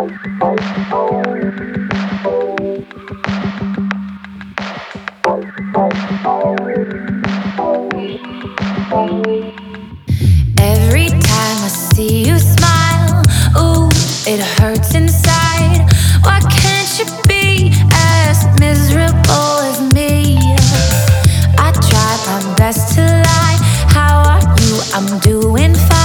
Every time I see you smile, ooh, it hurts inside. Why can't you be as miserable as me? I try my best to lie. How are you? I'm doing fine.